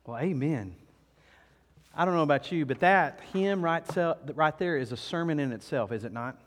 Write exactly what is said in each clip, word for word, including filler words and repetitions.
Well, amen. I don't know about you, but that hymn right, right there is a sermon in itself, is it not?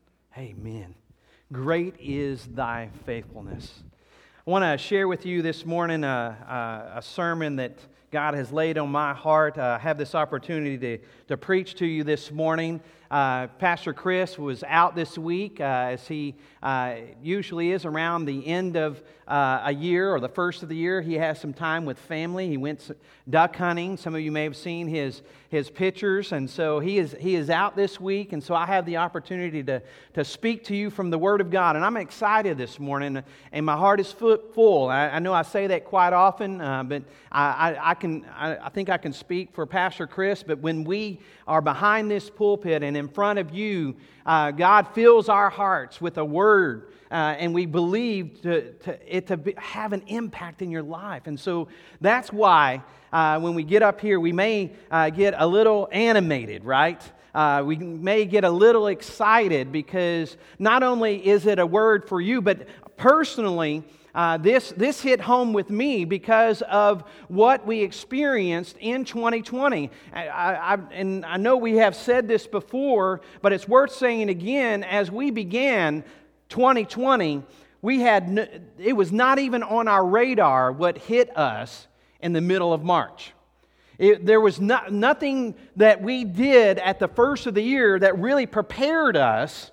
Amen. Great is thy faithfulness. I want to share with you this morning a, a, a sermon that God has laid on my heart. Uh, I have this opportunity to, to preach to you this morning. Uh, Pastor Chris was out this week, uh, as he uh, usually is around the end of uh, a year or the first of the year. He has some time with family. He went duck hunting. Some of you may have seen his his pictures, and so he is he is out this week. And so I have the opportunity to to speak to you from the Word of God, and I'm excited this morning, and my heart is full. I, I know I say that quite often, uh, but I, I, I can I, I think I can speak for Pastor Chris. But when we are behind this pulpit and in front of you, uh, God fills our hearts with a word, uh, and we believe to, to, it to be, have an impact in your life. And so that's why uh, when we get up here, we may uh, get a little animated, right? Uh, we may get a little excited because not only is it a word for you, but personally, Uh, this this hit home with me because of what we experienced in twenty twenty. I, I, and I know we have said this before, but it's worth saying again. As we began twenty twenty, we had no, it was not even on our radar what hit us in the middle of March. It, there was not, nothing that we did at the first of the year that really prepared us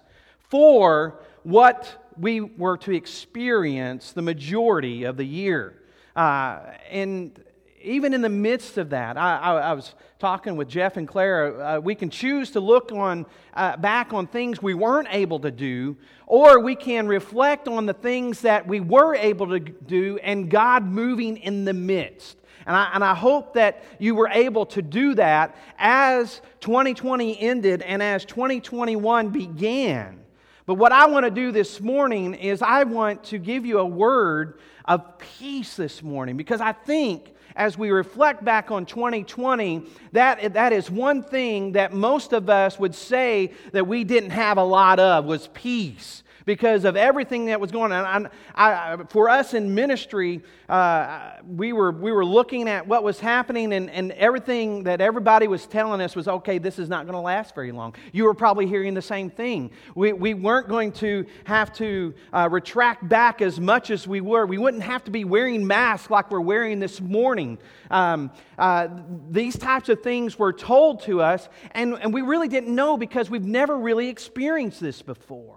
for what we were to experience the majority of the year. Uh, and even in the midst of that, I, I, I was talking with Jeff and Clara, uh, we can choose to look on uh, back on things we weren't able to do, or we can reflect on the things that we were able to do and God moving in the midst. And I, and I hope that you were able to do that as twenty twenty ended and as twenty twenty-one began. But what I want to do this morning is I want to give you a word of peace this morning, because I think as we reflect back on twenty twenty, that, that is one thing that most of us would say that we didn't have a lot of, was peace. Because of everything that was going on. I, I, for us in ministry, uh, we were we were looking at what was happening, and, and everything that everybody was telling us was, okay, this is not going to last very long. You were probably hearing the same thing. We, we weren't going to have to uh, retract back as much as we were. We wouldn't have to be wearing masks like we're wearing this morning. Um, uh, these types of things were told to us, and, and we really didn't know because we've never really experienced this before.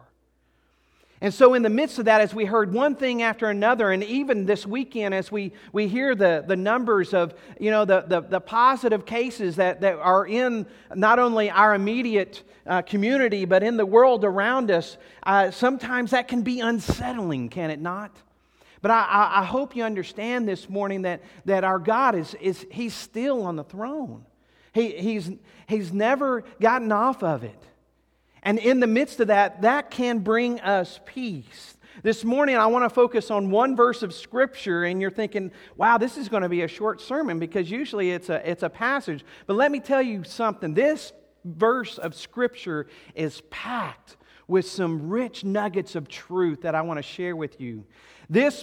And so in the midst of that, as we heard one thing after another, and even this weekend as we, we hear the, the numbers of, you know, the, the, the positive cases that, that are in not only our immediate uh, community, but in the world around us, uh, sometimes that can be unsettling, can it not? But I, I hope you understand this morning that, that our God is, is He's still on the throne. He, he's, he's never gotten off of it. And in the midst of that, that can bring us peace. This morning, I want to focus on one verse of Scripture, and you're thinking, wow, this is going to be a short sermon, because usually it's a, it's a passage. But let me tell you something. This verse of Scripture is packed with some rich nuggets of truth that I want to share with you. This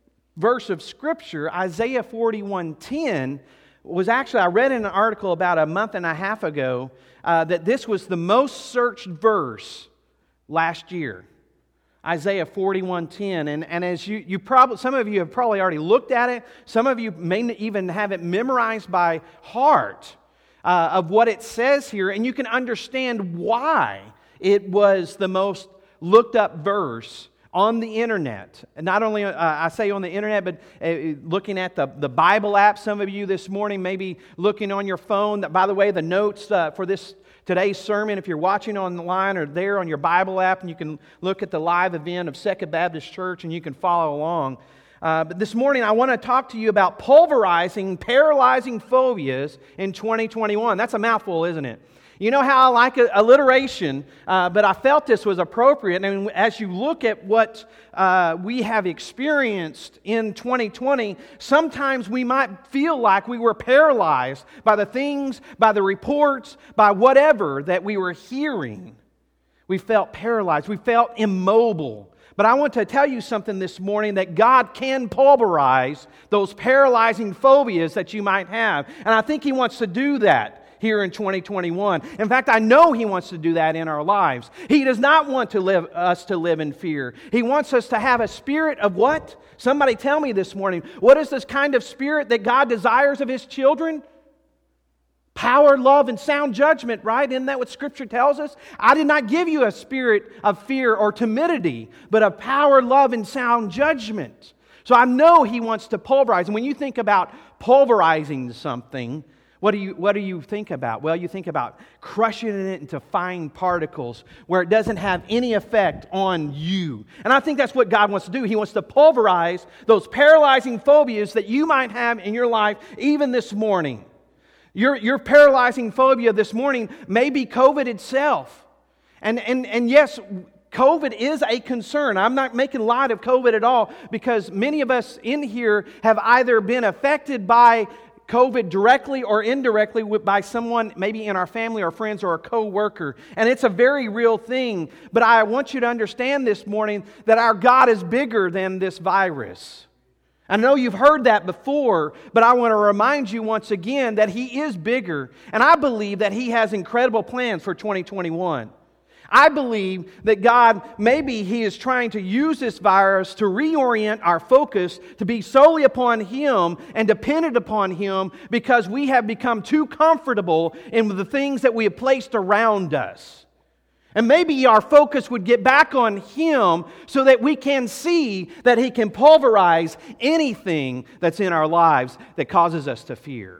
verse of Scripture, Isaiah forty-one ten, was actually, I read in an article about a month and a half ago, Uh, that this was the most searched verse last year. Isaiah forty-one ten. And, and as you, you probably, some of you have probably already looked at it. Some of you may even have it memorized by heart uh, of what it says here. And you can understand why it was the most looked up verse on the internet. And not only, uh, I say on the internet, but uh, looking at the, the Bible app. Some of you this morning may be looking on your phone. By the way, the notes uh, for this today's sermon, if you're watching online, are there on your Bible app, and you can look at the live event of Second Baptist Church, and you can follow along. Uh, but this morning, I want to talk to you about pulverizing, paralyzing phobias in twenty twenty-one. That's a mouthful, isn't it? You know how I like alliteration, uh, but I felt this was appropriate. And as you look at what uh, we have experienced in twenty twenty, sometimes we might feel like we were paralyzed by the things, by the reports, by whatever that we were hearing. We felt paralyzed. We felt immobile. But I want to tell you something this morning, that God can pulverize those paralyzing phobias that you might have. And I think He wants to do that here in twenty twenty-one. In fact, I know He wants to do that in our lives. He does not want to live us to live in fear. He wants us to have a spirit of what? Somebody tell me this morning. What is this kind of spirit that God desires of His children? Power, love, and sound judgment, right? Isn't that what Scripture tells us? I did not give you a spirit of fear or timidity, but of power, love, and sound judgment. So I know He wants to pulverize. And when you think about pulverizing something, what do you what do you think about? Well, you think about crushing it into fine particles where it doesn't have any effect on you. And I think that's what God wants to do. He wants to pulverize those paralyzing phobias that you might have in your life even this morning. Your, your paralyzing phobia this morning may be COVID itself. And, and, and yes, COVID is a concern. I'm not making light of COVID at all, because many of us in here have either been affected by COVID directly or indirectly by someone maybe in our family or friends or a co-worker. And it's a very real thing. But I want you to understand this morning that our God is bigger than this virus. I know you've heard that before, but I want to remind you once again that He is bigger. And I believe that He has incredible plans for twenty twenty-one. I believe that God, maybe He is trying to use this virus to reorient our focus to be solely upon Him and dependent upon Him, because we have become too comfortable in the things that we have placed around us. And maybe our focus would get back on Him so that we can see that He can pulverize anything that's in our lives that causes us to fear.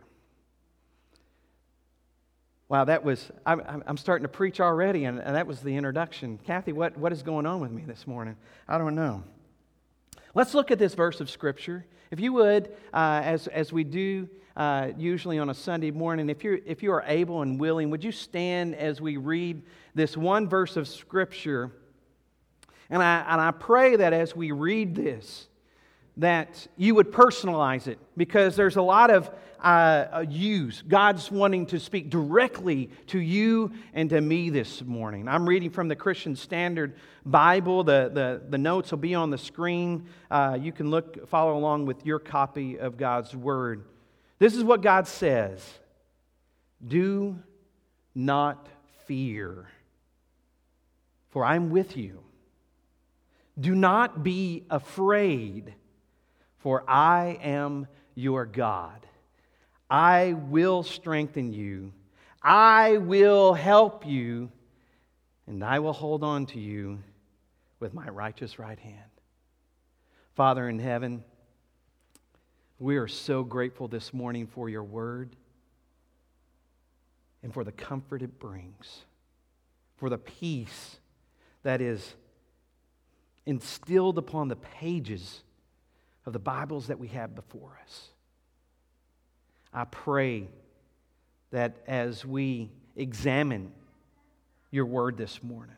Wow, that was, I'm, I'm starting to preach already, and, and that was the introduction. Kathy, what, what is going on with me this morning? I don't know. Let's look at this verse of Scripture. If you would, uh, as, as we do uh, usually on a Sunday morning, if, you're, if you are able and willing, would you stand as we read this one verse of Scripture? And I, and I pray that as we read this, that you would personalize it, because there's a lot of uh, use. God's wanting to speak directly to you and to me this morning. I'm reading from the Christian Standard Bible. The, the, the notes will be on the screen. Uh, you can look, follow along with your copy of God's Word. This is what God says. Do not fear, for I'm with you. Do not be afraid, for I am your God. I will strengthen you. I will help you, and I will hold on to you with my righteous right hand. Father in heaven, we are so grateful this morning for your word and for the comfort it brings, for the peace that is instilled upon the pages of the Bibles that we have before us. I pray that as we examine your word this morning,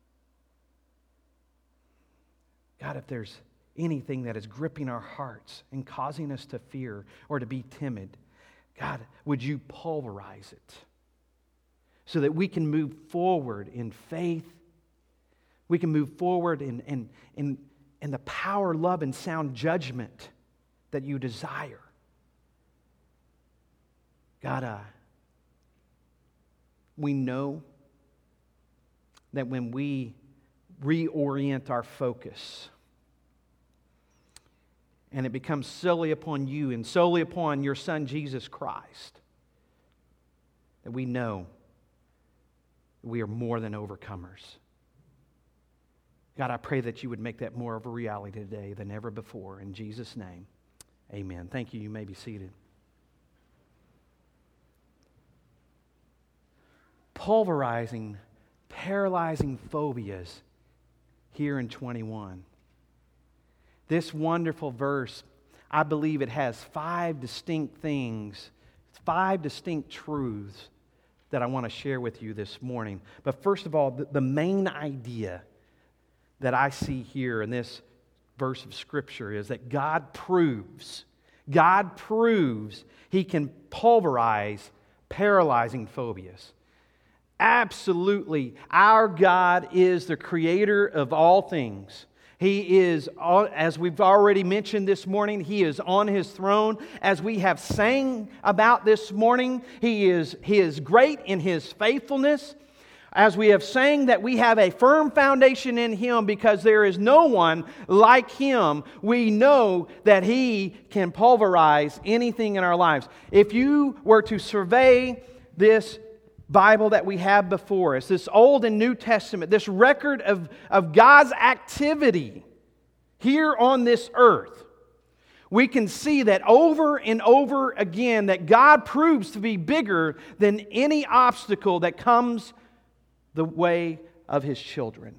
God, if there's anything that is gripping our hearts and causing us to fear or to be timid, God, would you pulverize it so that we can move forward in faith, we can move forward in, in, in, in the power, love, and sound judgment that you desire. God, uh, we know that when we reorient our focus and it becomes solely upon you and solely upon your Son, Jesus Christ, that we know we are more than overcomers. God, I pray that you would make that more of a reality today than ever before. In Jesus' name, amen. Thank you. You may be seated. Pulverizing, paralyzing phobias here in twenty-one. This wonderful verse, I believe it has five distinct things, five distinct truths that I want to share with you this morning. But first of all, the, the main idea that I see here in this verse of Scripture is that God proves, God proves He can pulverize paralyzing phobias. Absolutely, our God is the creator of all things. He is, as we've already mentioned this morning, He is on His throne. As we have sang about this morning, He is, he is great in His faithfulness. As we have sang that we have a firm foundation in Him because there is no one like Him, we know that He can pulverize anything in our lives. If you were to survey this Bible that we have before us, this Old and New Testament, this record of, of God's activity here on this earth, we can see that over and over again that God proves to be bigger than any obstacle that comes the way of His children.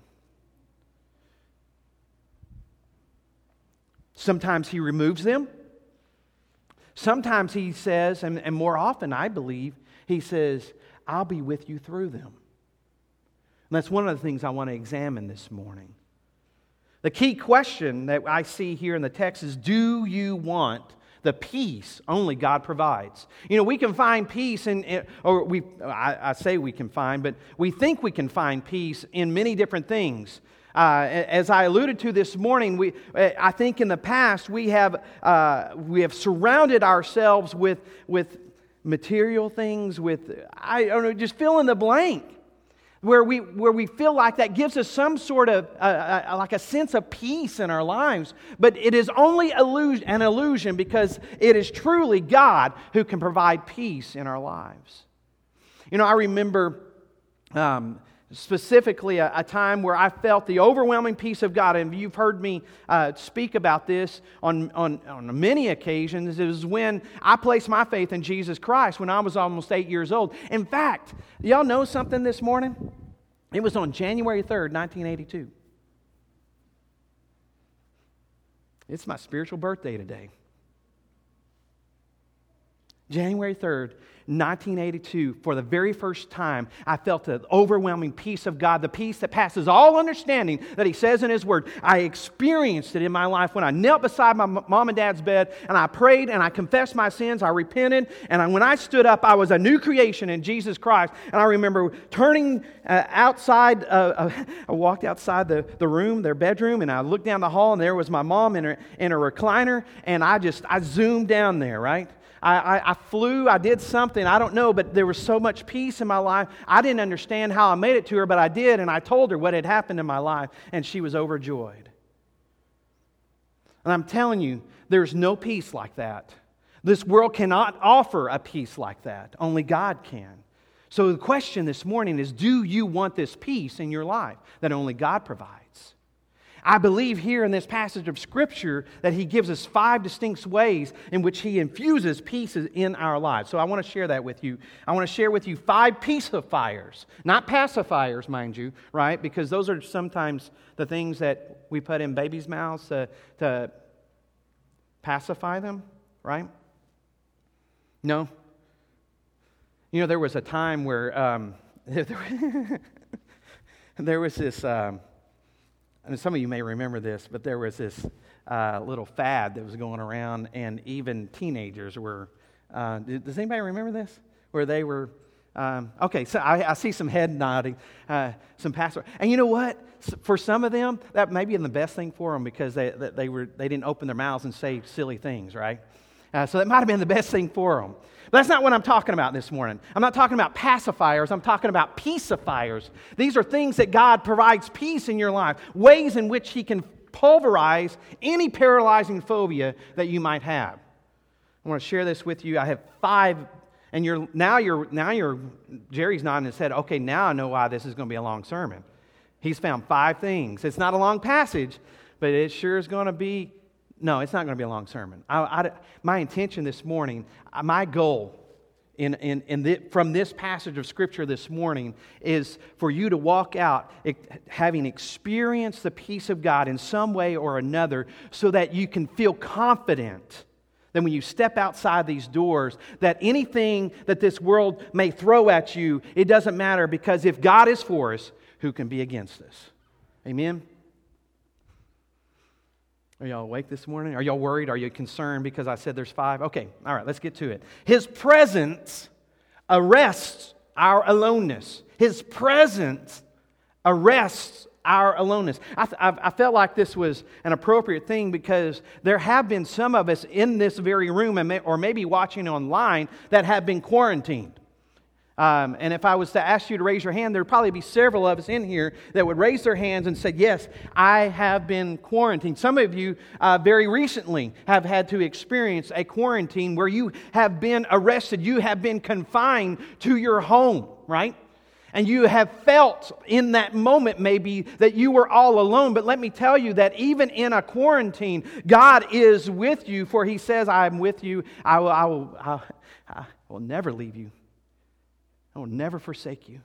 Sometimes He removes them. Sometimes He says, and, and more often I believe, He says, I'll be with you through them. And that's one of the things I want to examine this morning. The key question that I see here in the text is, do you want the peace only God provides? You know, we can find peace in, or we, I, I say we can find, but we think we can find peace in many different things. Uh, as I alluded to this morning, we, I think in the past we have, uh, we have surrounded ourselves with, with material things, with, I don't know, just fill in the blank, where we where we feel like that gives us some sort of, uh, uh, like a sense of peace in our lives. But it is only illusion, an illusion, because it is truly God who can provide peace in our lives. You know, I remember um, specifically a, a time where I felt the overwhelming peace of God, and you've heard me uh, speak about this on, on, on many occasions. It was when I placed my faith in Jesus Christ when I was almost eight years old. In fact, y'all know something this morning? It was on January third, nineteen eighty-two. It's my spiritual birthday today. January third, nineteen eighty-two, for the very first time, I felt the overwhelming peace of God, the peace that passes all understanding that He says in His Word. I experienced it in my life when I knelt beside my mom and dad's bed, and I prayed, and I confessed my sins, I repented, and I, when I stood up, I was a new creation in Jesus Christ. And I remember turning uh, outside, uh, uh, I walked outside the, the room, their bedroom, and I looked down the hall, and there was my mom in her, in a recliner, and I just, I zoomed down there, right? I, I, I flew, I did something, I don't know, but there was so much peace in my life. I didn't understand how I made it to her, but I did, and I told her what had happened in my life, and she was overjoyed. And I'm telling you, there's no peace like that. This world cannot offer a peace like that. Only God can. So the question this morning is, do you want this peace in your life that only God provides? I believe here in this passage of Scripture that He gives us five distinct ways in which He infuses peace in our lives. So I want to share that with you. I want to share with you five peacifiers, not pacifiers, mind you, right? Because those are sometimes the things that we put in babies' mouths to, to pacify them, right? No. You know, there was a time where um, there was this... Um, And some of you may remember this, but there was this uh, little fad that was going around, and even teenagers were... Uh, does anybody remember this? Where they were... Um, okay, so I, I see some head nodding, uh, some pastor. And you know what? For some of them, that may be the best thing for them because they, they, were, they didn't open their mouths and say silly things, right? Uh, so that might have been the best thing for them. But that's not what I'm talking about this morning. I'm not talking about pacifiers. I'm talking about peacifiers. These are things that God provides peace in your life, ways in which He can pulverize any paralyzing phobia that you might have. I want to share this with you. I have five, and you're now you're now you're Jerry's nodding his head. Okay, now I know why this is going to be a long sermon. He's found five things. It's not a long passage, but it sure is going to be. No, it's not going to be a long sermon. I, I, my intention this morning, my goal in, in, in the, from this passage of Scripture this morning is for you to walk out having experienced the peace of God in some way or another so that you can feel confident that when you step outside these doors, that anything that this world may throw at you, it doesn't matter, because if God is for us, who can be against us? Amen? Are y'all awake this morning? Are y'all worried? Are you concerned because I said there's five? Okay, all right, let's get to it. His presence arrests our aloneness. His presence arrests our aloneness. I, I, I felt like this was an appropriate thing because there have been some of us in this very room and may, or maybe watching online that have been quarantined. Um, and if I was to ask you to raise your hand, there would probably be several of us in here that would raise their hands and say, yes, I have been quarantined. Some of you uh, very recently have had to experience a quarantine where you have been arrested. You have been confined to your home, right? And you have felt in that moment maybe that you were all alone. But let me tell you that even in a quarantine, God is with you. For He says, I am with you. I will, I will, I, I will never leave you. I will never forsake you.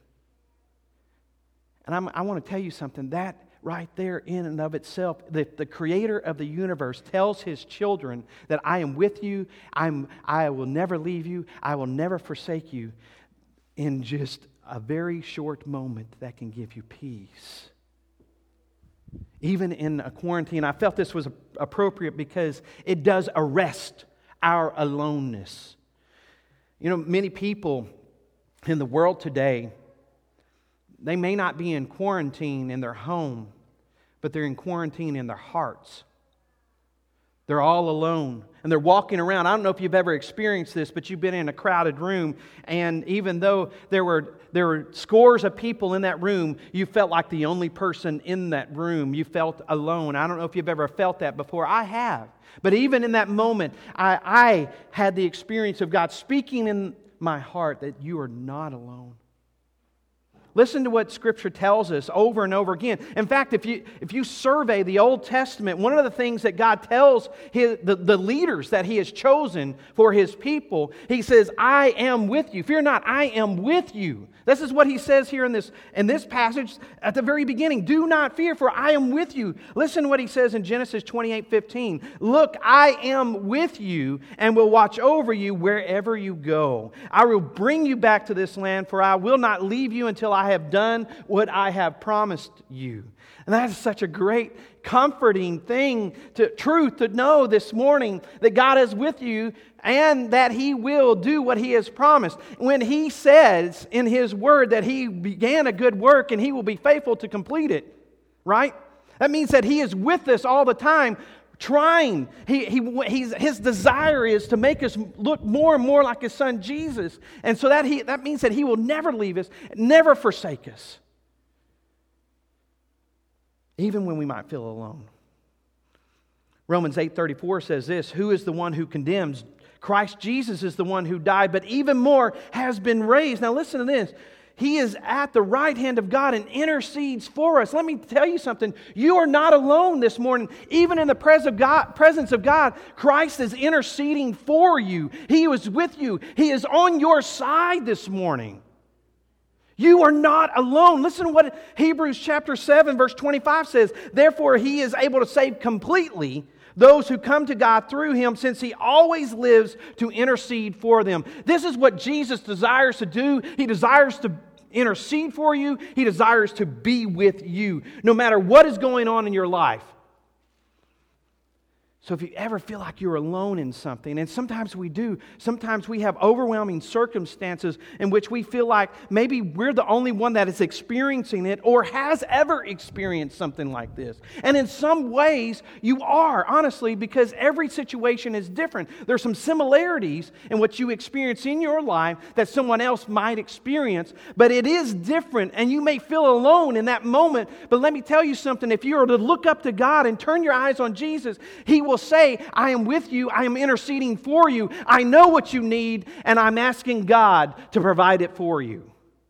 And I'm, I want to tell you something. That right there in and of itself, the, the Creator of the universe tells His children that I am with you. I'm, I will never leave you. I will never forsake you. In just a very short moment, that can give you peace. Even in a quarantine, I felt this was appropriate because it does arrest our aloneness. You know, many people in the world today, they may not be in quarantine in their home, but they're in quarantine in their hearts. They're all alone, and they're walking around. I don't know if you've ever experienced this, but you've been in a crowded room, and even though there were there were scores of people in that room, you felt like the only person in that room. You felt alone. I don't know if you've ever felt that before. I have. But even in that moment, I, I had the experience of God speaking in my heart that you are not alone. Listen to what Scripture tells us over and over again. In fact, if you if you survey the Old Testament, one of the things that God tells his, the, the leaders that He has chosen for His people, He says, I am with you. Fear not, I am with you. This is what He says here in this, in this passage at the very beginning. Do not fear, for I am with you. Listen to what He says in Genesis twenty-eight fifteen. Look, I am with you and will watch over you wherever you go. I will bring you back to this land, for I will not leave you until I have done what I have promised you. And that is such a great, comforting thing, to truth to know this morning that God is with you and that He will do what He has promised. When He says in His Word that He began a good work and He will be faithful to complete it, right? That means that He is with us all the time, trying. He, he, he's, his desire is to make us look more and more like His Son Jesus. And so that, he, that means that He will never leave us, never forsake us. Even when we might feel alone. Romans eight thirty-four says this, who is the one who condemns? Christ Jesus is the one who died, but even more has been raised. Now listen to this. He is at the right hand of God and intercedes for us. Let me tell you something. You are not alone this morning. Even in the presence of God, presence of God, Christ is interceding for you. He was with you. He is on your side this morning. You are not alone. Listen to what Hebrews chapter seven verse twenty-five says. Therefore, He is able to save completely those who come to God through Him, since He always lives to intercede for them. This is what Jesus desires to do. He desires to intercede for you. He desires to be with you, no matter what is going on in your life. So if you ever feel like you're alone in something, and sometimes we do, sometimes we have overwhelming circumstances in which we feel like maybe we're the only one that is experiencing it or has ever experienced something like this. And in some ways, you are, honestly, because every situation is different. There's some similarities in what you experience in your life that someone else might experience, but it is different, and you may feel alone in that moment. But let me tell you something, if you are to look up to God and turn your eyes on Jesus, He will say, I am with you, I am interceding for you, I know what you need, and I'm asking God to provide it for you.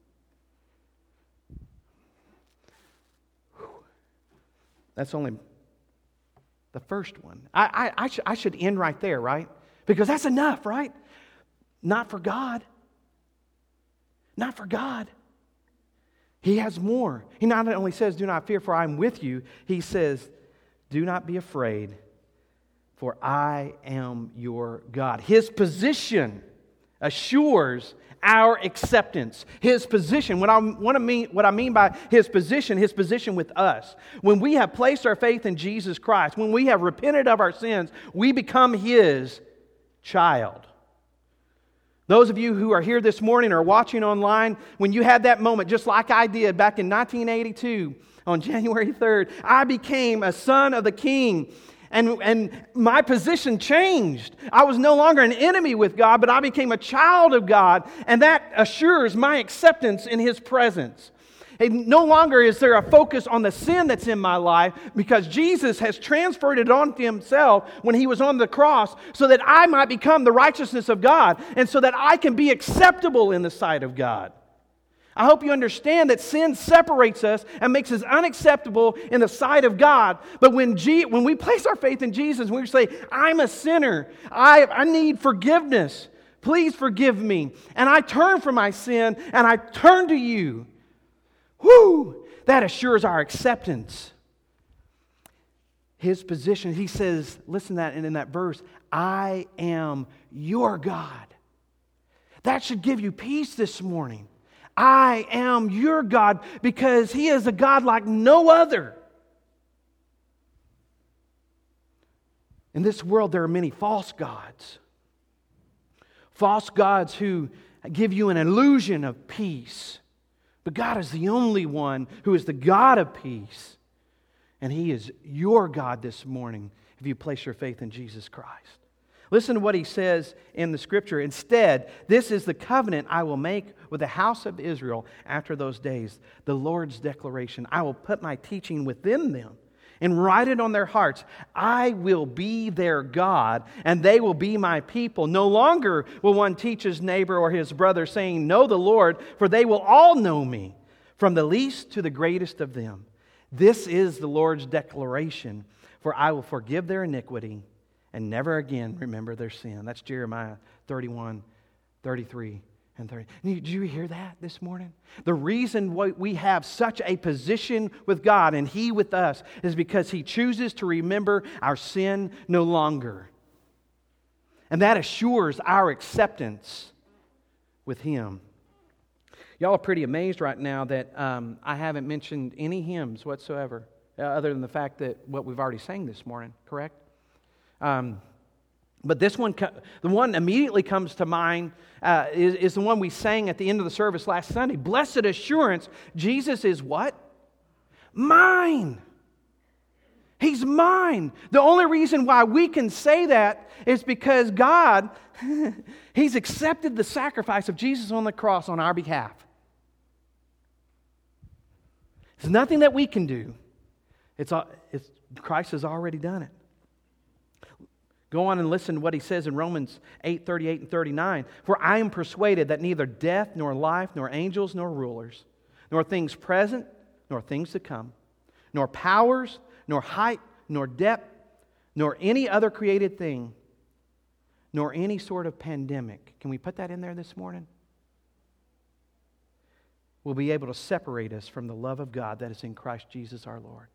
That's only the first one. I, I, I, sh- I should end right there, right? Because that's enough, right? Not for God. Not for God. He has more. He not only says, do not fear, for I am with you. He says, do not be afraid, for I am your God. His position assures our acceptance. His position, what I, what I mean, what I mean by His position, His position with us. When we have placed our faith in Jesus Christ, when we have repented of our sins, we become His child. Those of you who are here this morning or watching online, when you had that moment, just like I did back in nineteen eighty-two, on January third, I became a son of the King. And, and my position changed. I was no longer an enemy with God, but I became a child of God. And that assures my acceptance in His presence. And no longer is there a focus on the sin that's in my life, because Jesus has transferred it onto Himself when He was on the cross, so that I might become the righteousness of God, and so that I can be acceptable in the sight of God. I hope you understand that sin separates us and makes us unacceptable in the sight of God. But when, G- when we place our faith in Jesus, we say, I'm a sinner. I, I need forgiveness. Please forgive me. And I turn from my sin and I turn to You. Whoo! That assures our acceptance. His position, He says, listen to that in that verse, I am your God. That should give you peace this morning. I am your God, because He is a God like no other. In this world, there are many false gods. False gods who give you an illusion of peace. But God is the only one who is the God of peace. And He is your God this morning if you place your faith in Jesus Christ. Listen to what He says in the Scripture. Instead, this is the covenant I will make with the house of Israel after those days. The Lord's declaration. I will put my teaching within them and write it on their hearts. I will be their God, and they will be my people. No longer will one teach his neighbor or his brother, saying, know the Lord, for they will all know me, from the least to the greatest of them. This is the Lord's declaration, for I will forgive their iniquity and never again remember their sin. That's Jeremiah thirty-one, thirty-three, and thirty. Did you hear that this morning? The reason why we have such a position with God and He with us is because He chooses to remember our sin no longer. And that assures our acceptance with Him. Y'all are pretty amazed right now that um, I haven't mentioned any hymns whatsoever, uh, other than the fact that what we've already sang this morning, correct? Um, but this one, the one immediately comes to mind uh, is, is the one we sang at the end of the service last Sunday. Blessed assurance, Jesus is what? Mine. He's mine. The only reason why we can say that is because God, He's accepted the sacrifice of Jesus on the cross on our behalf. There's nothing that we can do. It's, it's Christ has already done it. Go on and listen to what He says in Romans eight, thirty-eight and thirty-nine. For I am persuaded that neither death, nor life, nor angels, nor rulers, nor things present, nor things to come, nor powers, nor height, nor depth, nor any other created thing, nor any sort of pandemic. Can we put that in there this morning? Will be able to separate us from the love of God that is in Christ Jesus our Lord.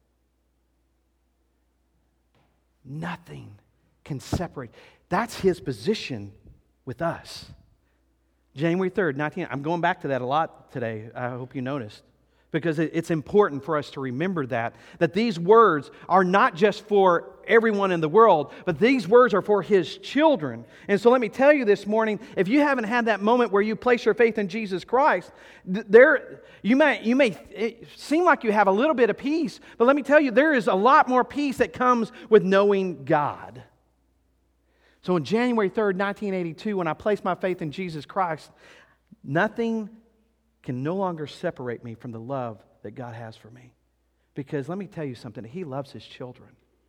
Nothing can separate. That's His position with us. January third, nineteen. I'm going back to that a lot today. I hope you noticed. Because it's important for us to remember that. That these words are not just for everyone in the world, but these words are for His children. And so let me tell you this morning, if you haven't had that moment where you place your faith in Jesus Christ, there you may, you may it seem like you have a little bit of peace, but let me tell you, there is a lot more peace that comes with knowing God. So on January third, nineteen eighty-two, when I placed my faith in Jesus Christ, nothing can no longer separate me from the love that God has for me. Because let me tell you something, He loves His children.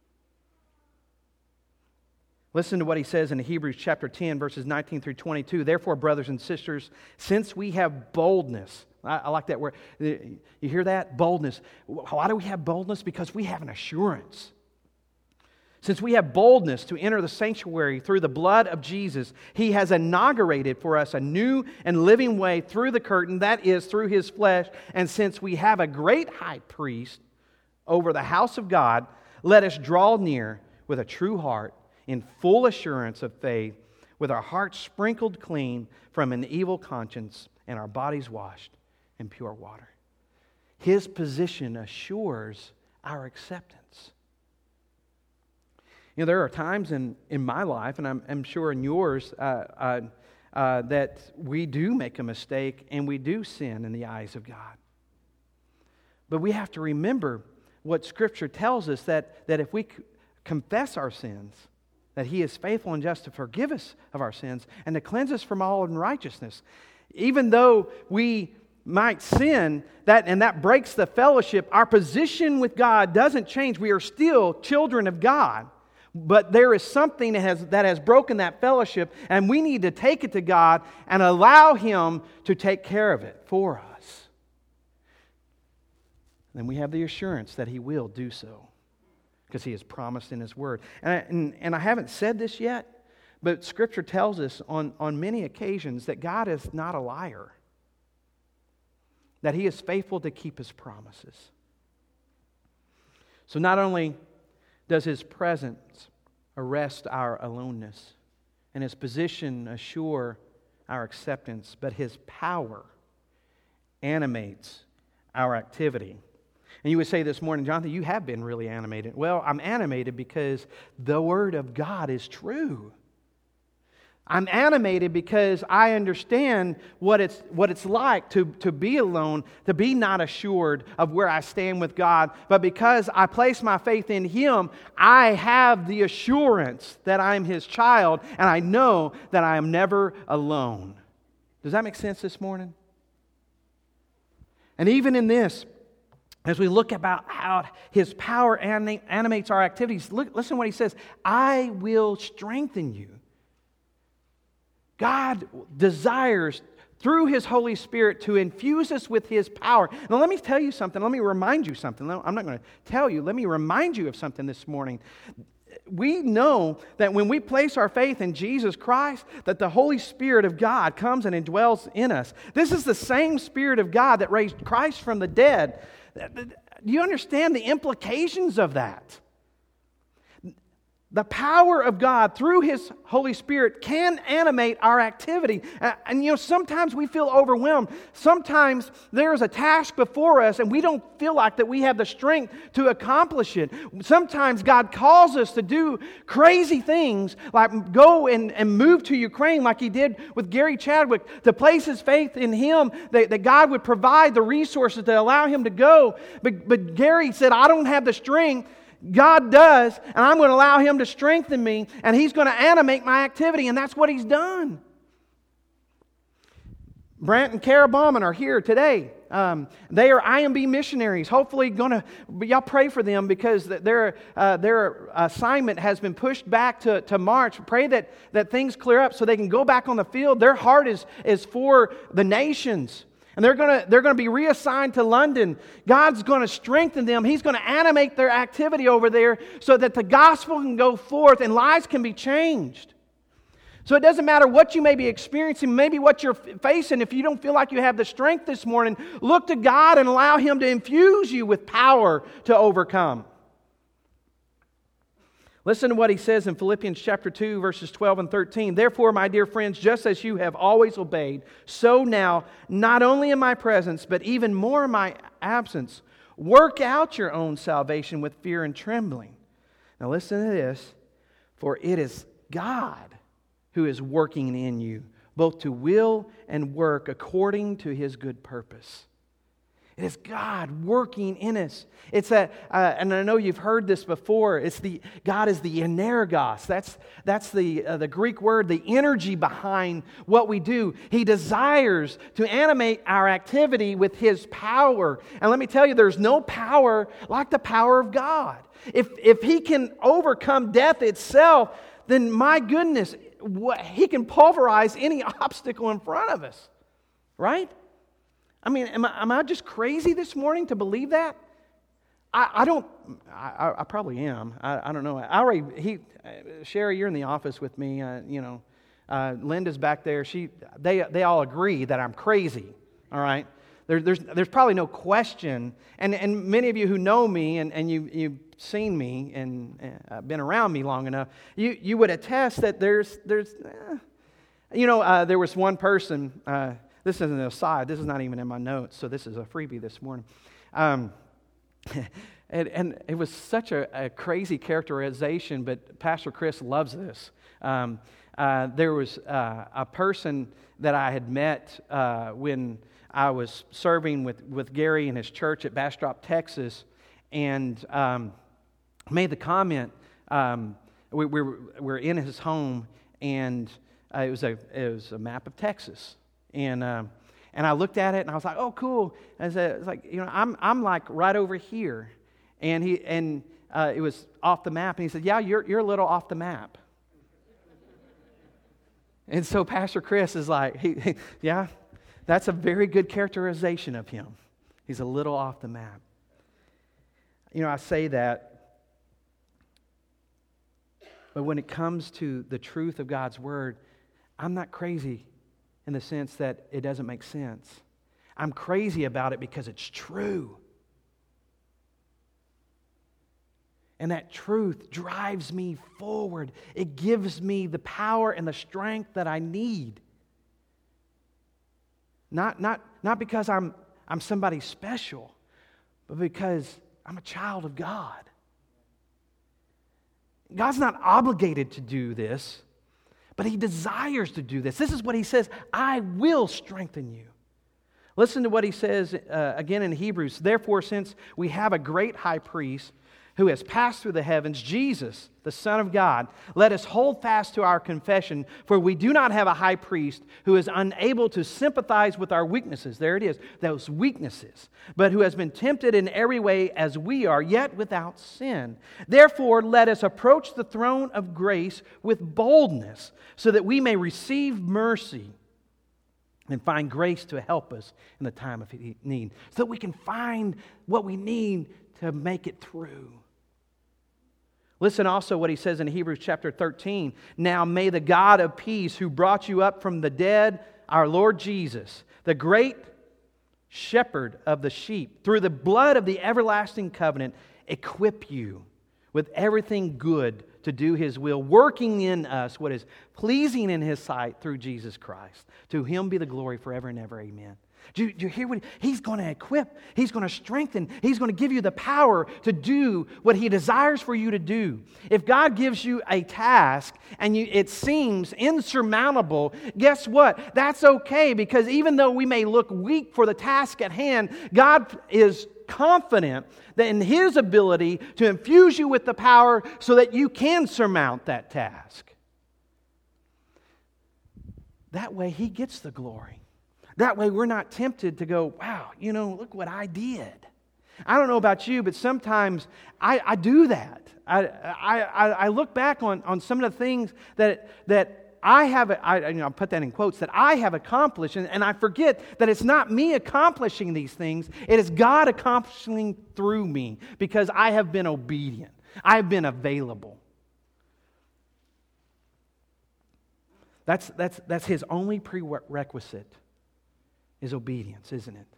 Listen to what He says in Hebrews chapter ten, verses nineteen through twenty-two. Therefore, brothers and sisters, since we have boldness, I, I like that word. You hear that? Boldness. Why do we have boldness? Because we have an assurance. Since we have boldness to enter the sanctuary through the blood of Jesus, He has inaugurated for us a new and living way through the curtain, that is, through His flesh. And since we have a great high priest over the house of God, let us draw near with a true heart, in full assurance of faith, with our hearts sprinkled clean from an evil conscience and our bodies washed in pure water. His position assures our acceptance. You know, there are times in, in my life, and I'm, I'm sure in yours, uh, uh, uh, that we do make a mistake and we do sin in the eyes of God. But we have to remember what Scripture tells us, that, that if we confess our sins, that He is faithful and just to forgive us of our sins and to cleanse us from all unrighteousness. Even though we might sin, that and that breaks the fellowship, our position with God doesn't change. We are still children of God. But there is something that has, that has broken that fellowship, and we need to take it to God and allow Him to take care of it for us. Then we have the assurance that He will do so, because He has promised in His Word. And I, and, and I haven't said this yet, but Scripture tells us on, on many occasions that God is not a liar, that He is faithful to keep His promises. So not only does His presence arrest our aloneness and His position assure our acceptance, but His power animates our activity. And you would say this morning, Jonathan, you have been really animated. Well, I'm animated because the Word of God is true. I'm animated because I understand what it's what it's like to, to be alone, to be not assured of where I stand with God. But because I place my faith in Him, I have the assurance that I'm His child, and I know that I am never alone. Does that make sense this morning? And even in this, as we look about how His power animates our activities, look, listen to what He says. I will strengthen you. God desires, through His Holy Spirit, to infuse us with His power. Now let me tell you something. Let me remind you something. I'm not going to tell you. Let me remind you of something this morning. We know that when we place our faith in Jesus Christ, that the Holy Spirit of God comes and indwells in us. This is the same Spirit of God that raised Christ from the dead. Do you understand the implications of that? The power of God through His Holy Spirit can animate our activity. And, and you know, sometimes we feel overwhelmed. Sometimes there's a task before us and we don't feel like that we have the strength to accomplish it. Sometimes God calls us to do crazy things, like go and, and move to Ukraine like He did with Gary Chadwick, to place his faith in Him, that, that God would provide the resources to allow him to go. But, but Gary said, I don't have the strength. God does, and I'm going to allow Him to strengthen me, and He's going to animate my activity, and that's what He's done. Brant and Kara Bauman are here today. Um, they are I M B missionaries. Hopefully, going to y'all pray for them, because their uh, their assignment has been pushed back to, to March. Pray that, that things clear up so they can go back on the field. Their heart is is for the nations. And they're going to they're going to be reassigned to London. God's going to strengthen them. He's going to animate their activity over there so that the gospel can go forth and lives can be changed. So it doesn't matter what you may be experiencing, maybe what you're facing. If you don't feel like you have the strength this morning, look to God and allow Him to infuse you with power to overcome. Listen to what he says in Philippians chapter two, verses twelve and thirteen. Therefore, my dear friends, just as you have always obeyed, so now, not only in my presence, but even more in my absence, work out your own salvation with fear and trembling. Now listen to this. For it is God who is working in you, both to will and work according to His good purpose. It is God working in us. It's that, uh, and I know you've heard this before. It's the God is the energos. That's that's the uh, the Greek word, the energy behind what we do. He desires to animate our activity with His power. And let me tell you, there's no power like the power of God. If if He can overcome death itself, then my goodness, what, He can pulverize any obstacle in front of us, right? I mean, am I, am I just crazy this morning to believe that? I, I don't, I, I probably am. I, I don't know. I already, he, Sherry, you're in the office with me. Uh, you know, uh, Linda's back there. She, they, they all agree that I'm crazy. All right. There, there's, there's probably no question. And, and many of you who know me and, and you, you've seen me and uh, been around me long enough, you, you would attest that there's, there's, eh. you know, uh, there was one person. Uh, This is an aside. This is not even in my notes, so this is a freebie this morning. Um, and, and it was such a, a crazy characterization, but Pastor Chris loves this. Um, uh, there was uh, a person that I had met uh, when I was serving with, with Gary and his church at Bastrop, Texas, and um, made the comment. Um, we, we, were, we were in his home, and uh, it was a it was a map of Texas, and um, and I looked at it, and I was like, "Oh, cool!" I was, uh, like, you know, I'm I'm like right over here, and he and uh, it was off the map, and he said, "Yeah, you're you're a little off the map." And so Pastor Chris is like, he, he, "Yeah, that's a very good characterization of him. He's a little off the map." You know, I say that. But when it comes to the truth of God's Word, I'm not crazy in the sense that it doesn't make sense. I'm crazy about it because it's true. And that truth drives me forward. It gives me the power and the strength that I need. Not, not, not because I'm, I'm somebody special, but because I'm a child of God. God's not obligated to do this, but He desires to do this. This is what He says, "I will strengthen you." Listen to what He says uh, again in Hebrews. "Therefore, since we have a great high priest who has passed through the heavens, Jesus, the Son of God, let us hold fast to our confession, for we do not have a high priest who is unable to sympathize with our weaknesses." There it is, those weaknesses. "But who has been tempted in every way as we are, yet without sin. Therefore, let us approach the throne of grace with boldness, so that we may receive mercy and find grace to help us in the time of need." So that we can find what we need to make it through. Listen also what he says in Hebrews chapter thirteen. "Now may the God of peace, who brought you up from the dead, our Lord Jesus, the great shepherd of the sheep, through the blood of the everlasting covenant, equip you with everything good to do His will, working in us what is pleasing in His sight through Jesus Christ. To Him be the glory forever and ever. Amen." Do you, do you hear what he, He's going to equip? He's going to strengthen. He's going to give you the power to do what He desires for you to do. If God gives you a task and you, it seems insurmountable, guess what? That's okay, because even though we may look weak for the task at hand, God is confident that in His ability to infuse you with the power so that you can surmount that task. That way He gets the glory. That way we're not tempted to go, "Wow, you know, look what I did." I don't know about you, but sometimes I, I do that. I, I, I look back on, on some of the things that that I have, I, you know, I'll put that in quotes, that I have accomplished, and, and I forget that it's not me accomplishing these things, it is God accomplishing through me, because I have been obedient. I have been available. That's, that's, that's His only prerequisite, is obedience, isn't it?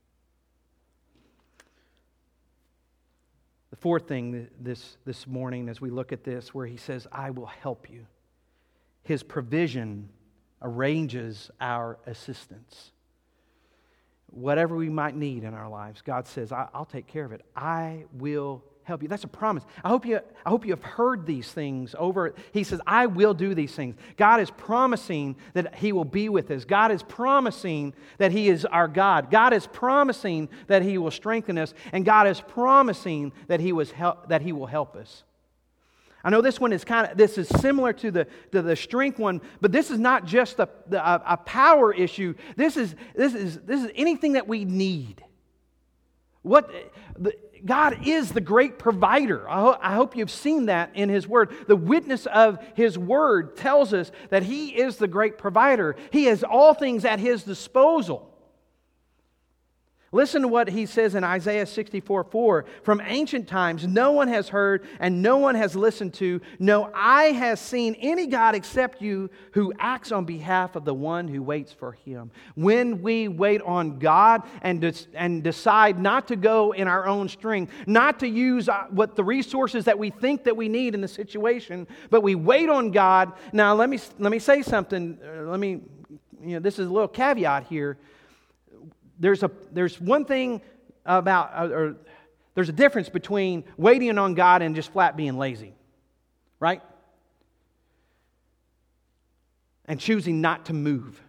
The fourth thing this, this morning as we look at this, where He says, "I will help you." His provision arranges our assistance. Whatever we might need in our lives, God says, I'll take care of it. I will help you. That's a promise. I hope you, I hope you have heard these things over. He says, "I will do these things." God is promising that He will be with us. God is promising that He is our God. God is promising that He will strengthen us. And God is promising that He was help, that He will help us. I know this one is kind of, this is similar to the, to the strength one, but this is not just a, a, a power issue. This is, this is, this is anything that we need. What the, God is the great provider. I, ho- I hope you've seen that in His Word. The witness of His Word tells us that He is the great provider. He has all things at His disposal. Listen to what He says in Isaiah sixty-four four. "From ancient times no one has heard and no one has listened to, no eye has seen any God except you, who acts on behalf of the one who waits for Him." When we wait on God and, des- and decide not to go in our own strength, not to use what the resources that we think that we need in the situation, but we wait on God. Now let me let me say something. Let me, you know, this is a little caveat here. There's a there's one thing about, or there's a difference between waiting on God and just flat being lazy, right? And choosing not to move.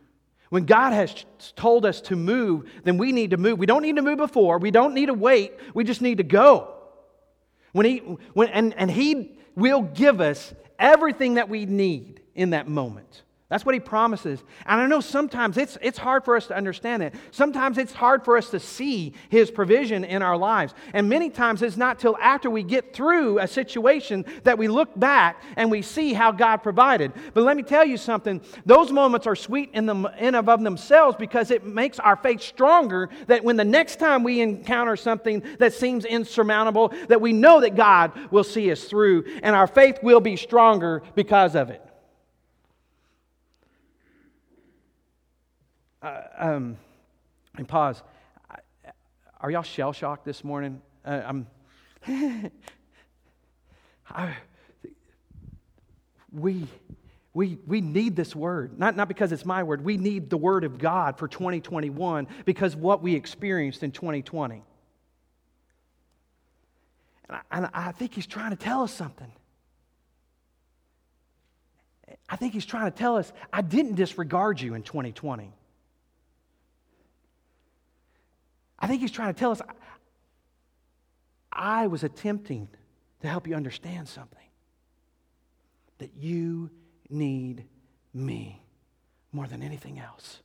When God has told us to move, then we need to move. We don't need to move before. We don't need to wait. We just need to go. When he, when, and, and He will give us everything that we need in that moment. That's what He promises. And I know sometimes it's, it's hard for us to understand that. Sometimes it's hard for us to see His provision in our lives. And many times it's not till after we get through a situation that we look back and we see how God provided. But let me tell you something. Those moments are sweet in, them, in and of themselves because it makes our faith stronger, that when the next time we encounter something that seems insurmountable, that we know that God will see us through and our faith will be stronger because of it. Uh, um, and pause. Are y'all shell-shocked this morning? Uh, I'm. I, we, we, we need this word. Not, not because it's my word. We need the word of God for twenty twenty-one because of what we experienced in twenty twenty. And I, and I think He's trying to tell us something. I think He's trying to tell us, I didn't disregard you in twenty twenty. I think He's trying to tell us, I was attempting to help you understand something. That you need me more than anything else.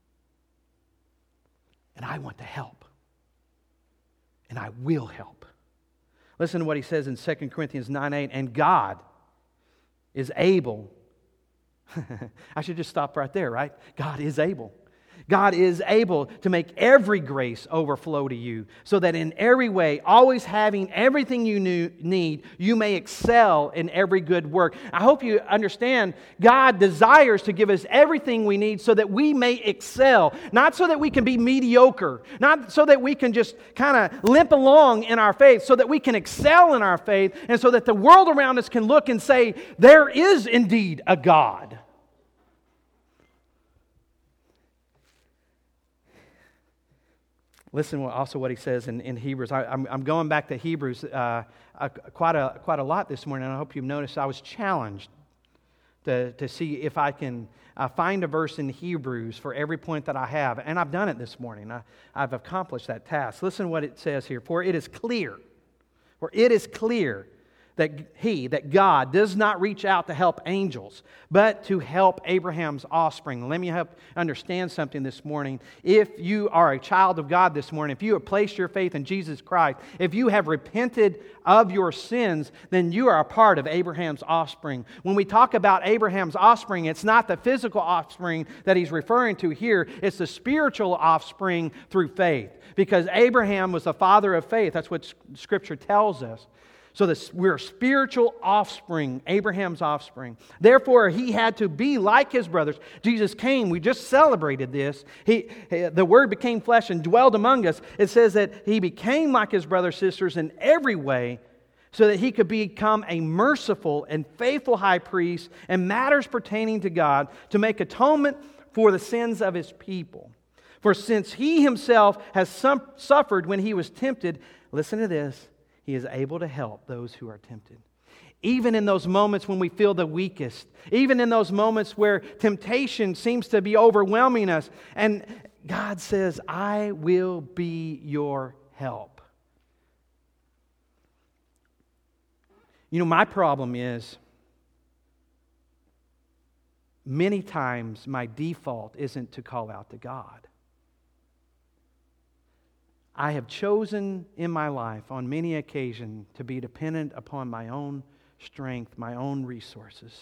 And I want to help. And I will help. Listen to what He says in Second Corinthians nine eight. And God is able. I should just stop right there, right? God is able. God is able to make every grace overflow to you, so that in every way, always having everything you need, you may excel in every good work. I hope you understand, God desires to give us everything we need so that we may excel, not so that we can be mediocre, not so that we can just kind of limp along in our faith, so that we can excel in our faith, and so that the world around us can look and say, there is indeed a God. Listen also what he says in, in Hebrews. I, I'm, I'm going back to Hebrews uh, uh, quite a quite a lot this morning, and I hope you've noticed I was challenged to, to see if I can uh, find a verse in Hebrews for every point that I have. And I've done it this morning. I, I've accomplished that task. Listen to what it says here. For it is clear, for it is clear that He, that God, does not reach out to help angels, but to help Abraham's offspring. Let me help understand something this morning. If you are a child of God this morning, if you have placed your faith in Jesus Christ, if you have repented of your sins, then you are a part of Abraham's offspring. When we talk about Abraham's offspring, it's not the physical offspring that he's referring to here. It's the spiritual offspring through faith. Because Abraham was the father of faith. That's what Scripture tells us. So this, we're spiritual offspring, Abraham's offspring. Therefore, he had to be like his brothers. Jesus came. We just celebrated this. He, the Word became flesh and dwelled among us. It says that He became like His brothers and sisters in every way so that He could become a merciful and faithful high priest in matters pertaining to God to make atonement for the sins of His people. For since He Himself has suffered when He was tempted, listen to this, He is able to help those who are tempted. Even in those moments when we feel the weakest, even in those moments where temptation seems to be overwhelming us, and God says, I will be your help. You know, my problem is, many times my default isn't to call out to God. I have chosen in my life on many occasions to be dependent upon my own strength, my own resources.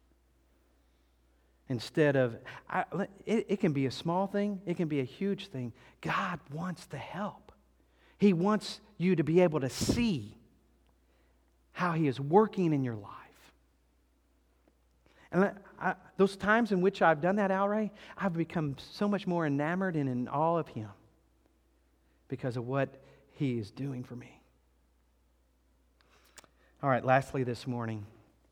Instead of, I, it, it can be a small thing, it can be a huge thing. God wants to help. He wants you to be able to see how He is working in your life. And I, those times in which I've done that, Al Ray, I've become so much more enamored and in awe of Him, because of what He is doing for me. All right, lastly this morning,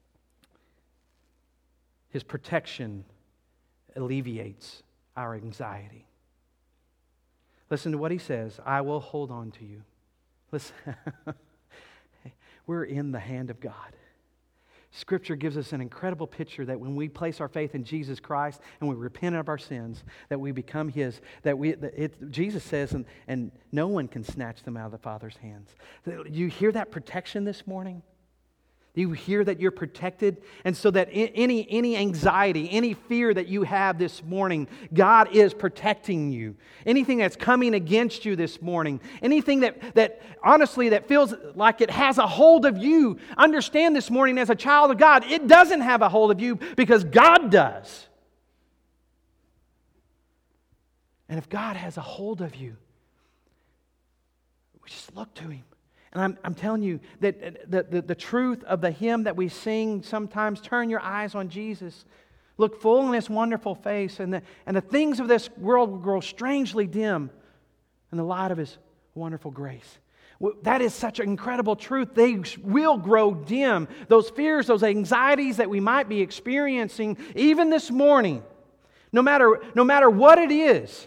His protection alleviates our anxiety. Listen to what He says, I will hold on to you. Listen, we're in the hand of God. Scripture gives us an incredible picture that when we place our faith in Jesus Christ and we repent of our sins, that we become His, that we, that it, Jesus says, and, and no one can snatch them out of the Father's hands. You hear that protection this morning? You hear that you're protected? And so that any, any anxiety, any fear that you have this morning, God is protecting you. Anything that's coming against you this morning, anything that, that honestly that feels like it has a hold of you, understand this morning as a child of God, it doesn't have a hold of you because God does. And if God has a hold of you, we just look to Him. And I'm, I'm telling you that the, the, the truth of the hymn that we sing sometimes, turn your eyes on Jesus. Look full in His wonderful face, and the, and the things of this world will grow strangely dim in the light of His wonderful grace. That is such an incredible truth. They will grow dim. Those fears, those anxieties that we might be experiencing even this morning, no matter, no matter what it is,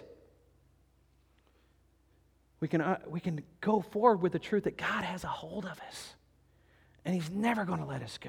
We can, uh, we can go forward with the truth that God has a hold of us. And He's never going to let us go.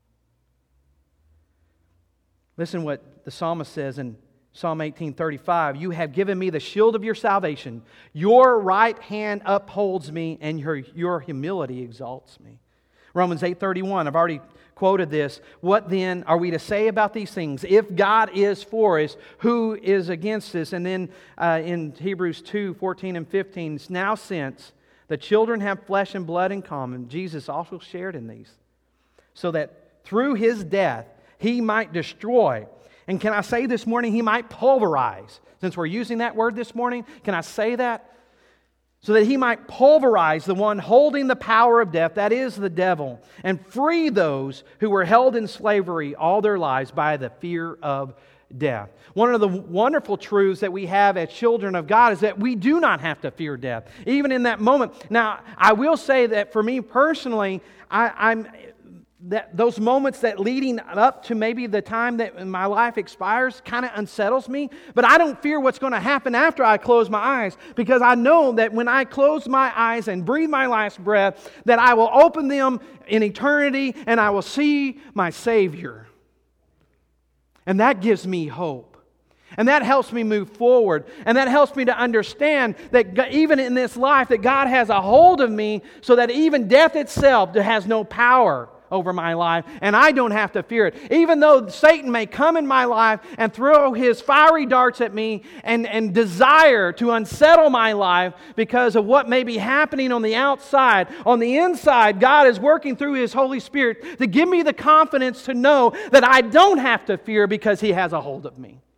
Listen what the psalmist says in Psalm eighteen thirty-five. You have given me the shield of your salvation. Your right hand upholds me, and your, your humility exalts me. Romans eight thirty-one, I've already quoted this. What then are we to say about these things? If God is for us, who is against us? And then uh, in Hebrews two fourteen and fifteen, now since the children have flesh and blood in common, Jesus also shared in these, so that through His death He might destroy. And can I say this morning, He might pulverize. Since we're using that word this morning, can I say that? So that He might pulverize the one holding the power of death, that is the devil, and free those who were held in slavery all their lives by the fear of death. One of the wonderful truths that we have as children of God is that we do not have to fear death, even in that moment. Now, I will say that for me personally, I, I'm... that those moments that leading up to maybe the time that my life expires kind of unsettles me. But I don't fear what's going to happen after I close my eyes, because I know that when I close my eyes and breathe my last breath, that I will open them in eternity and I will see my Savior. And that gives me hope. And that helps me move forward. And that helps me to understand that even in this life that God has a hold of me, so that even death itself has no power over my life, and I don't have to fear it. Even though Satan may come in my life and throw his fiery darts at me and, and desire to unsettle my life because of what may be happening on the outside, on the inside, God is working through His Holy Spirit to give me the confidence to know that I don't have to fear because He has a hold of me.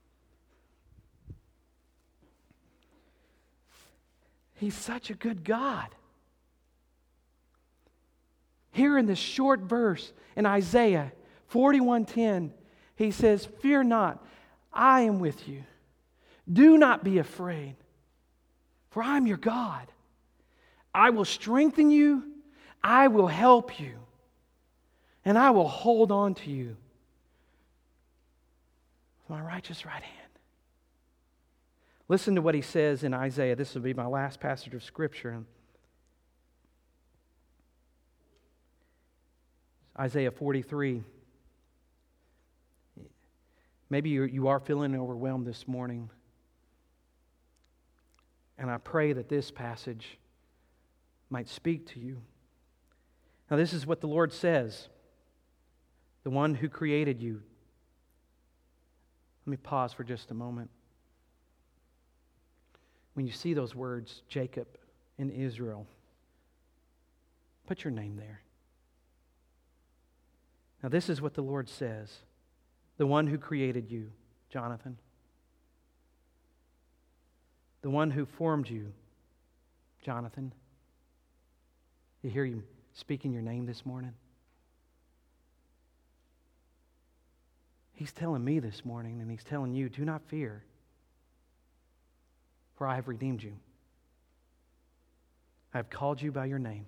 He's such a good God. Here in this short verse in Isaiah forty-one ten, He says, fear not, I am with you. Do not be afraid, for I am your God. I will strengthen you, I will help you, and I will hold on to you with my righteous right hand. Listen to what He says in Isaiah. This will be my last passage of Scripture. Isaiah forty-three. Maybe you you are feeling overwhelmed this morning. And I pray that this passage might speak to you. Now, this is what the Lord says. The one who created you. Let me pause for just a moment. When you see those words, Jacob and Israel, put your name there. Now, this is what the Lord says. The one who created you, Jonathan. The one who formed you, Jonathan. You hear Him speaking your name this morning? He's telling me this morning, and He's telling you, do not fear, for I have redeemed you. I have called you by your name.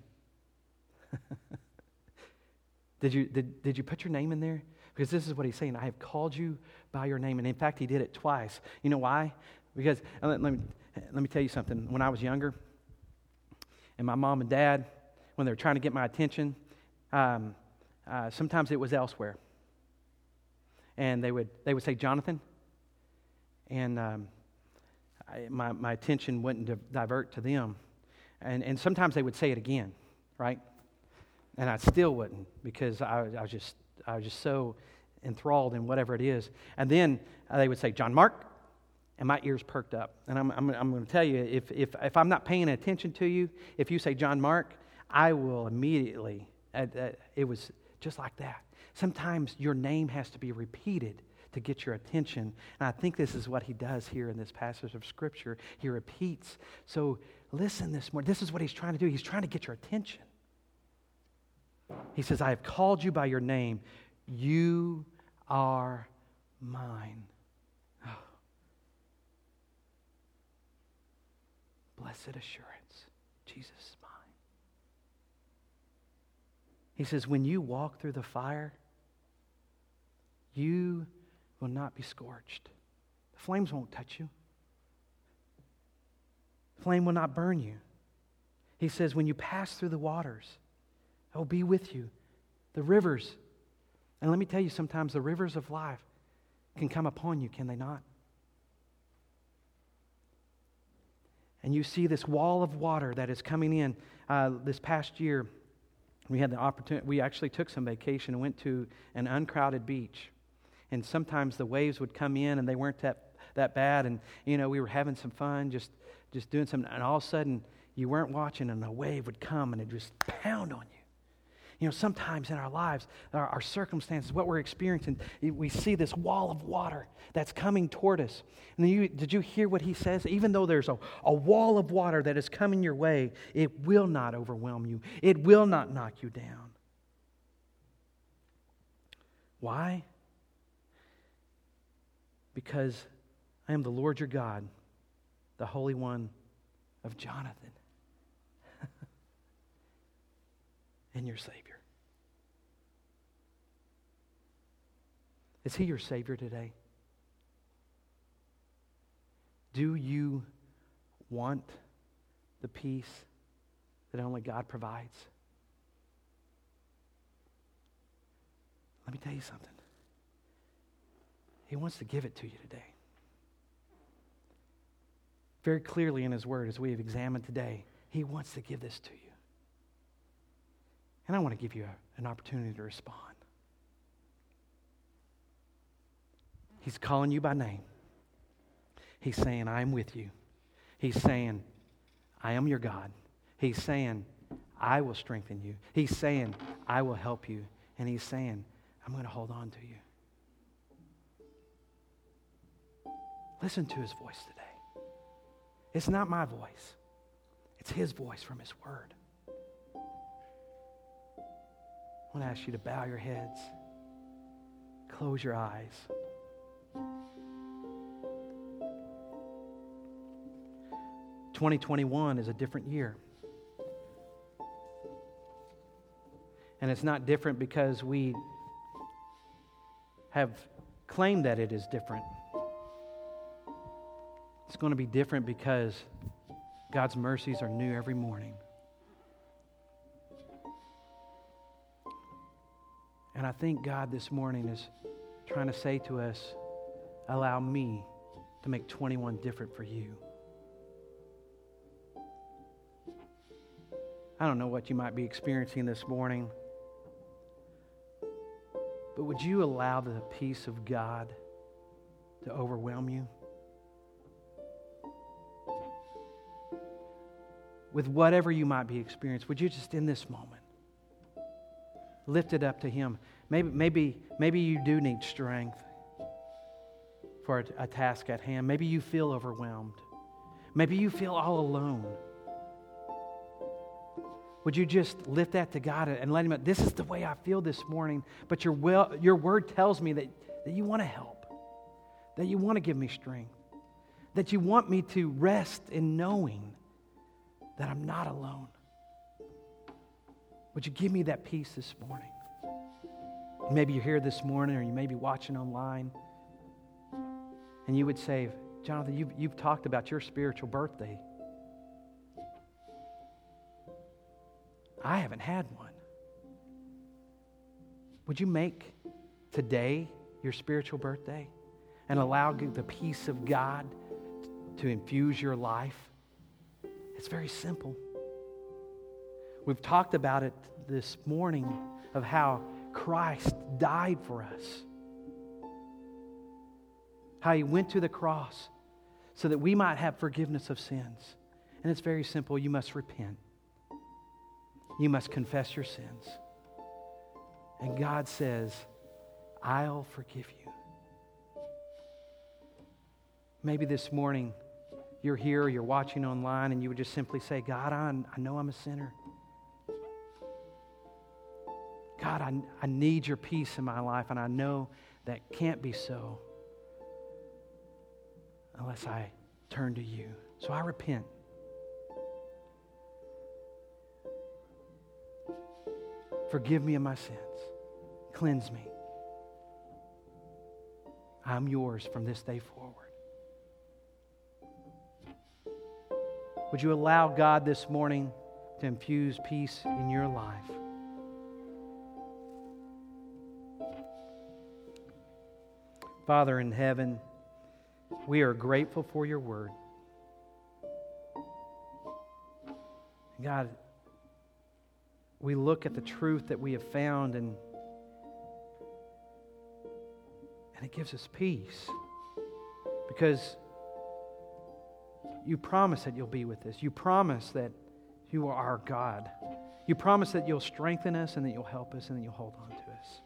Did you, did, did you put your name in there? Because this is what He's saying. I have called you by your name. And in fact, He did it twice. You know why? Because, let, let, me, let me tell you something. When I was younger, and my mom and dad, when they were trying to get my attention, um, uh, sometimes it was elsewhere. And they would they would say, Jonathan, and um, I, my, my attention wouldn't di- divert to them. And, and sometimes they would say it again, right? And I still wouldn't, because I, I was just I was just so enthralled in whatever it is. And then uh, they would say, John Mark, and my ears perked up. And I'm I'm, I'm going to tell you, if, if if I'm not paying attention to you, if you say John Mark, I will immediately. Uh, uh, it was just like that. Sometimes your name has to be repeated to get your attention. And I think this is what he does here in this passage of Scripture. He repeats. So listen this morning. This is what he's trying to do. He's trying to get your attention. He says, I have called you by your name. You are mine. Oh. Blessed assurance. Jesus is mine. He says, when you walk through the fire, you will not be scorched. The flames won't touch you. The flame will not burn you. He says, when you pass through the waters, I will be with you. The rivers. And let me tell you, sometimes the rivers of life can come upon you, can they not? And you see this wall of water that is coming in. Uh, this past year, we had the opportunity, we actually took some vacation and went to an uncrowded beach. And sometimes the waves would come in and they weren't that, that bad. And, you know, we were having some fun, just, just doing something. And all of a sudden, you weren't watching and a wave would come and it just pound on you. You know, sometimes in our lives, our, our circumstances, what we're experiencing, we see this wall of water that's coming toward us. And then you, did you hear what he says? Even though there's a, a wall of water that is coming your way, it will not overwhelm you. It will not knock you down. Why? Because I am the Lord your God, the Holy One of Jonathan, and your Savior. Is He your Savior today? Do you want the peace that only God provides? Let me tell you something. He wants to give it to you today. Very clearly in His Word, as we have examined today, He wants to give this to you. And I want to give you a, an opportunity to respond. He's calling you by name. He's saying, I am with you. He's saying, I am your God. He's saying, I will strengthen you. He's saying, I will help you. And He's saying, I'm going to hold on to you. Listen to His voice today. It's not my voice. It's His voice from His Word. I want to ask you to bow your heads. Close your eyes. twenty twenty-one is a different year. And it's not different because we have claimed that it is different. It's going to be different because God's mercies are new every morning. And I think God this morning is trying to say to us, allow me to make twenty-one different for you. I don't know what you might be experiencing this morning, but would you allow the peace of God to overwhelm you? With whatever you might be experiencing, would you just in this moment lift it up to Him? Maybe, maybe, maybe you do need strength for a, a task at hand. Maybe you feel overwhelmed. Maybe you feel all alone. Would you just lift that to God and let Him know, this is the way I feel this morning, but your will, your word tells me that, that you want to help, that you want to give me strength, that you want me to rest in knowing that I'm not alone. Would you give me that peace this morning? Maybe you're here this morning, or you may be watching online, and you would say, Jonathan, you've, you've talked about your spiritual birthday. I haven't had one. would you make today your spiritual birthday and allow the peace of God to infuse your life? It's very simple. We've talked about it this morning of how Christ died for us. How He went to the cross so that we might have forgiveness of sins. And it's very simple. You must repent. You must confess your sins. And God says, I'll forgive you. Maybe this morning you're here, you're watching online, and you would just simply say, God, I, I know I'm a sinner. God, I, I need your peace in my life, and I know that can't be so unless I turn to you. So I repent. Forgive me of my sins. Cleanse me. I'm yours from this day forward. Would you allow God this morning to infuse peace in your life? Father in heaven, we are grateful for your word. God, we look at the truth that we have found, and, and it gives us peace. Because you promise that you'll be with us. You promise that you are our God. You promise that you'll strengthen us and that you'll help us and that you'll hold on to us.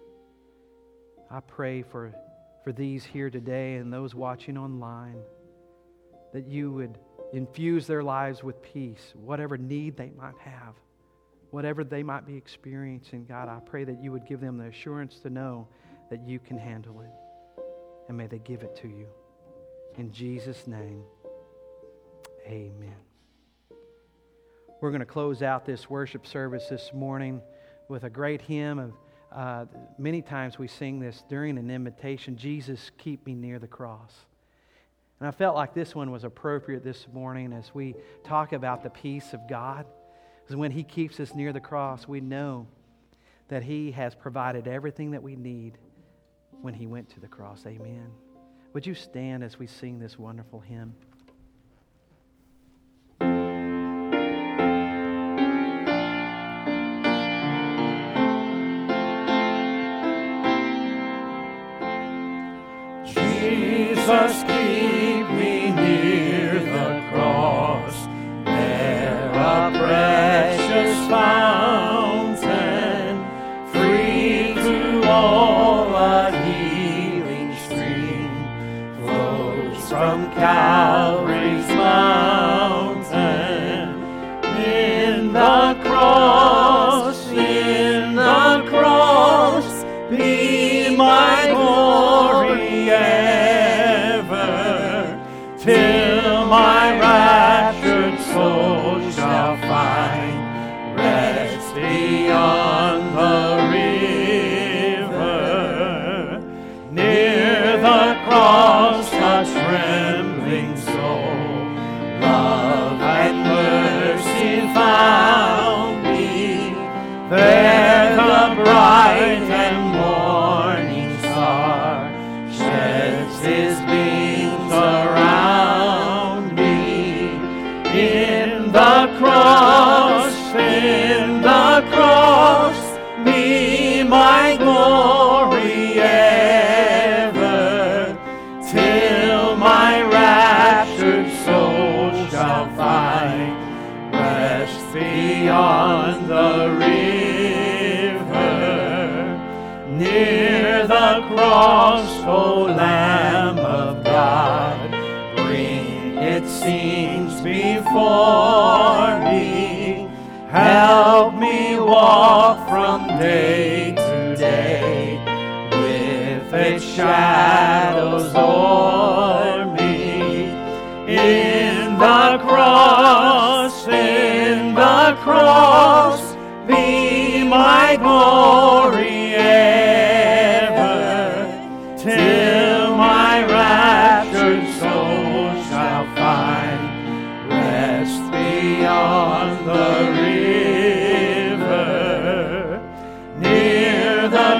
I pray for, for these here today and those watching online, that you would infuse their lives with peace, whatever need they might have, whatever they might be experiencing. God, I pray that you would give them the assurance to know that you can handle it. And may they give it to you. In Jesus' name, amen. We're going to close out this worship service this morning with a great hymn. Of uh, many times we sing this during an invitation, Jesus, keep me near the cross. And I felt like this one was appropriate this morning as we talk about the peace of God. Because when He keeps us near the cross, we know that He has provided everything that we need when He went to the cross. Amen. Would you stand as we sing this wonderful hymn? Jesus, keep me near the cross, there a precious fountain, free to all a healing stream, flows from Calvary's mountain. In the cross, in the cross, be my glory ever, till my raptured soul shall find rest beyond the river. Near the cross, a trembling soul, love and mercy found me. There the bright and morning star sheds his beams around me. In the cross, in the cross, be my glory ever, till my raptured soul shall find rest beyond the river. Near the cross, O Lamb of God, bring its scenes before me. Help me walk from day to day with its shadows o'er me. In the cross, in the cross, be my glory ever, till my raptured soul shall find rest beyond the river. Near the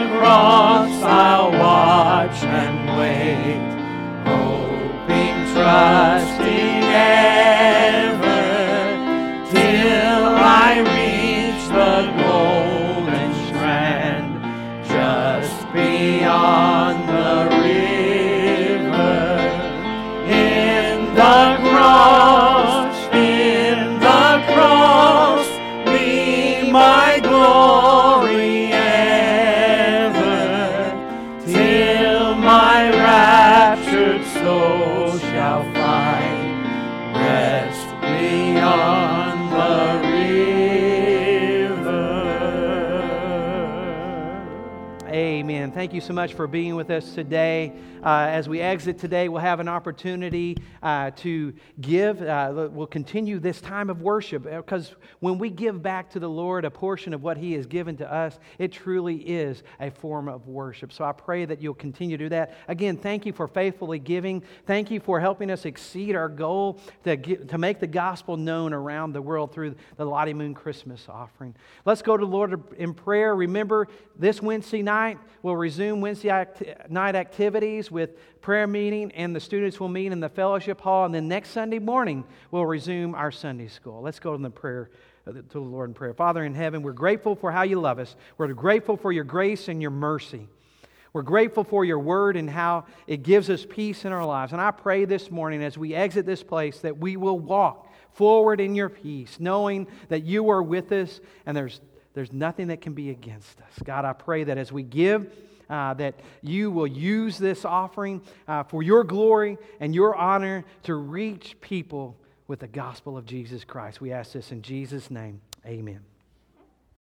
thank you so much for being with us today. Uh, as we exit today, we'll have an opportunity uh, to give. Uh, we'll continue this time of worship, because when we give back to the Lord a portion of what He has given to us, it truly is a form of worship. So I pray that you'll continue to do that. Again, thank you for faithfully giving. Thank you for helping us exceed our goal to, get, to make the gospel known around the world through the Lottie Moon Christmas offering. Let's go to the Lord in prayer. Remember, this Wednesday night, we'll resume Wednesday act- night activities with prayer meeting, and the students will meet in the fellowship hall. And then next Sunday morning, we'll resume our Sunday school. Let's go to the prayer, to the Lord in prayer. Father in heaven, we're grateful for how you love us. We're grateful for your grace and your mercy. We're grateful for your word and how it gives us peace in our lives. And I pray this morning as we exit this place that we will walk forward in your peace, knowing that you are with us and there's there's nothing that can be against us. God, I pray that as we give, uh, that you will use this offering uh, for your glory and your honor to reach people with the gospel of Jesus Christ. We ask this in Jesus' name. Amen.